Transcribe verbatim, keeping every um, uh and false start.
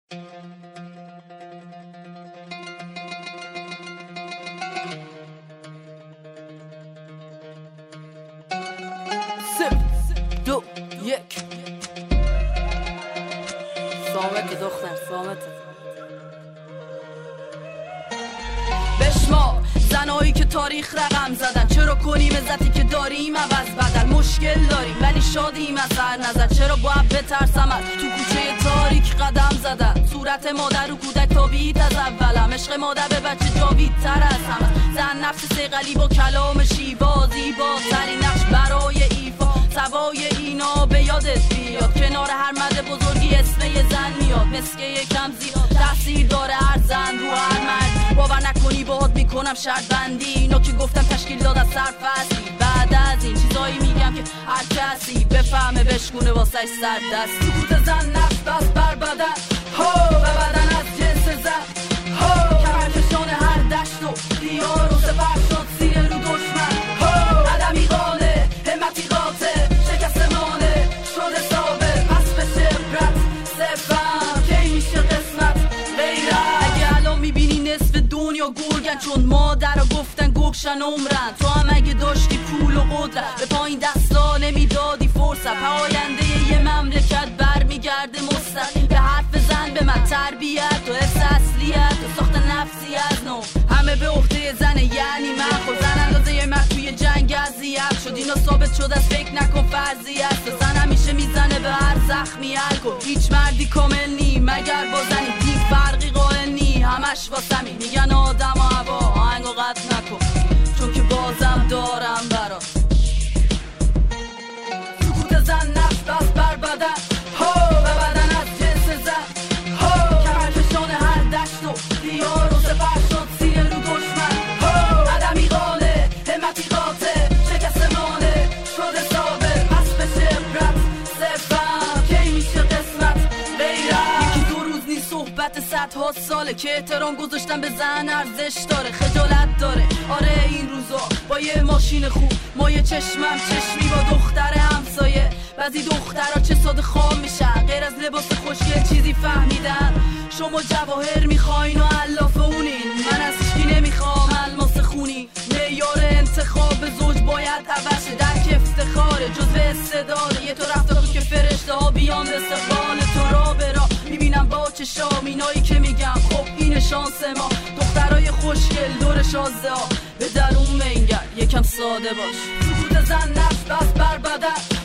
سه دو یک سامت دختر سامت بشما زنایی که تاریخ رقم زدن، چرا کنیم عزتی که داریم عوض بدل؟ مشکل داریم ولی شادیم از هر نظر، چرا باید بترسم از تو کوچه تاریک قدم زدن؟ صورت مادر و کودک تابید از اولم، عشق مادر به بچه جاوید تر از همه، زن نفس سیغلی با کلام شیوا، زیبا ترین نقش برای ایفا، سوای اینا به یادت بیاد، کنار هر مرد بزرگی اسم یه زن میاد، مسکه یکم زیاد تاثیر داره هر زن رو هر مرد، باور نکنی باهات میکنم شرط بندی، اینو که گفتم تشکیل داد از سرفصلی، بعد از این چیزایی میگم که هر کسی بفهمه بشکونه واسه سر دست. سکوت زن نفس بس بر بدن هو و بدن از جنس زن هو، کمرکشان هر دشت و دیار و سپر شد سینه رو دشمن هو، قدمی قانه همتی قاطع شکست مانه شده ثابت، پس به شبرت سفم کی میشه قسمت غیرت. اگه الان میبینی نصف دنیا گرگن چون مادر رو گفتن گوشن عمرن، تو هم اگه داشتی پول و قدرت به پایین دستا نمیدادی فرصت، پاینده یه مملکت برمیگرده مستقیم به حرف زن، به من تربیت و حفظ اصلیت و ساخت نفسی از نو، همه به عهده زنه یعنی من خود زن اندازه یه مرد توی جنگ اذیت شد، اینا ثابت شد از فکر نکن فرضی است، زن همیشه میزنه به هر زخمی الکل، هیچ مردی کامل نی مگر با زنی، دین فرقی قائل نی همش واسمی، میگن آدم و هوا آهنگو قطع نکن چون که بازم دارم برات. سکوت زن نفس بس بر بدن هو و بدن از جنس زن هو، کمرکشان هر دشت و دیار و سپر شد سینه رو دشمن هو، قدمی قانه همتی قاطع شکست مانه شده ثابت، پس به شبرت سفم کی میشه قسمت غیرت. یکی دو روز نیست صحبت صدها ساله که احترام گذاشتن به زن ارزش داره، خجالت داره آره این روزا با یه ماشین خوب، ما یه چشمم چشمی با دختر همسایه، بعضی دخترها چه ساده خام میشن غیر از لباس خوشگل چیزی فهمیدن، شما جواهر میخواین و علاف اونین، من از هیچکی نمیخوام الماس خونی، معیار انتخاب زوج باید عوض شه، درک افتخاره جز به استعداده، یه تو رفته بود که فرشته ها بیان به استقبال تو را برا، میبینم با چشام اینایی که میگم خب این شانس ما، دخترای خوشگل دور شازده ها به درون منگر یکم ساده باش. سکوت زن نفس بس بر بدن